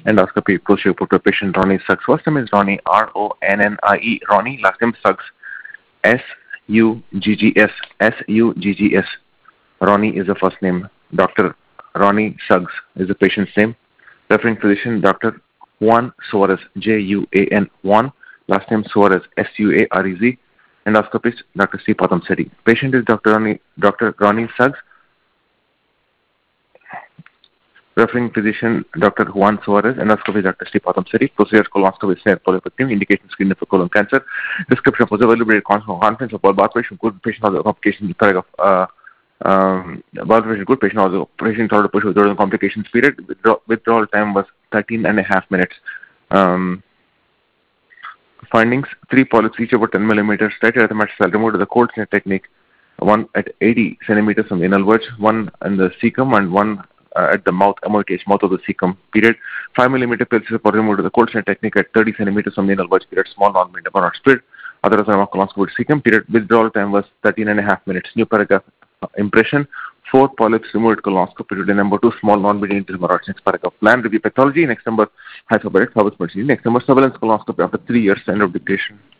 Endoscopy procedure put to patient Ronnie Suggs. First name is Ronnie, Ronnie, Ronnie. Last name Suggs, Suggs, Suggs. Ronnie is the first name. Dr. Ronnie Suggs is the patient's name. Referring physician, Dr. Juan Suarez, Juan, Juan. Last name Suarez, Suarez. Endoscopist, Dr. C. Patham Sethi. Patient is Dr. Ronnie Suggs. Referring physician, Dr. Juan Suarez. Endoscopy, Dr. C. Patham Sethi. Procedure colonoscopy, snare polypectomy. Indication screen for colon cancer. Description was available. Conference of all bath patient. Good patient has a complication. Paragraph. Bath patient. Good patient has a patient told to push without the complications period. Withdrawal time was 13.5 minutes. Findings: 3 polyps, each about 10 millimeters. Tight erythematous cell removed with the cold snare technique. One at 80 centimeters from the anal verge, one in the cecum, and one at the mouth of the cecum. Period. 5 millimeter pills were removed with the cold snare technique at 30 centimeters from the anal verge. Period. Small non-medium or not split. Otherwise, colonoscopy with cecum. Period. Withdrawal time was 13.5 minutes. New paragraph. Impression: 4 polyps removed colonoscopy. Period. Number 2, small non-medium hemorrhoids. Next paragraph. Plan review pathology. Next number, hyperbaric Hubble. Next number, surveillance colonoscopy after 3 years. End of dictation.